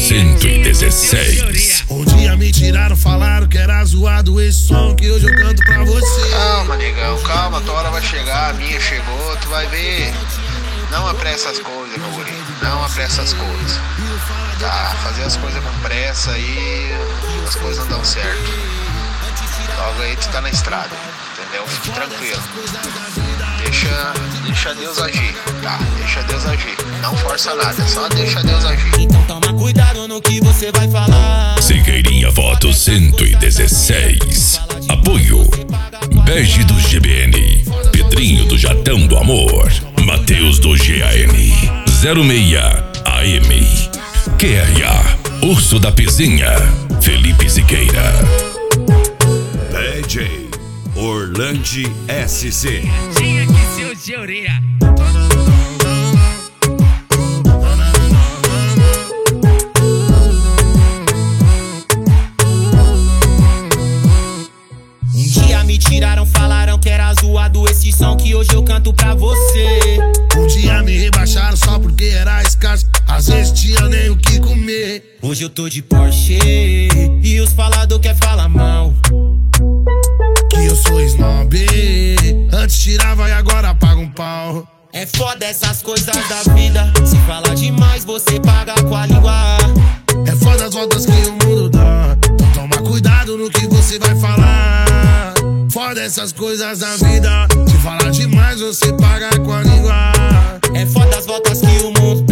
116. Um dia me tiraram, falaram que era zoado esse som que hoje eu canto pra você. Calma, negão, calma, tua hora vai chegar, a minha chegou, tu vai ver. Não apressa as coisas, meu guri, não apressa as coisas. Tá, fazer as coisas com pressa aí, as coisas não dão certo. Logo aí tu tá na estrada, entendeu? Fique tranquilo. Deixa Deus agir, tá? Deixa Deus agir. Não força nada, só deixa Deus agir. Então toma cuidado no que você vai falar. Siqueirinha Voto 116. Apoio Bege do GBN, Pedrinho do Jatão do Amor, Matheus do GAN 06 AM, QRA Urso da Pezinha, Felipe Siqueira, DJ Orlandi SC. Tinha que ser o de orelha. Um dia me tiraram, falaram que era zoado esse som que hoje eu canto pra você. Um dia me rebaixaram só porque era escasso, às vezes tinha nem o que comer. Hoje eu tô de Porsche e os falador quer falar mal. Que eu sou snob, antes tirava e agora paga um pau. É foda essas coisas da vida, se falar demais você paga com a língua. É foda as voltas que o mundo dá, então toma cuidado no que você vai falar. Foda essas coisas da vida, se falar demais você paga com a língua. É foda as voltas que o mundo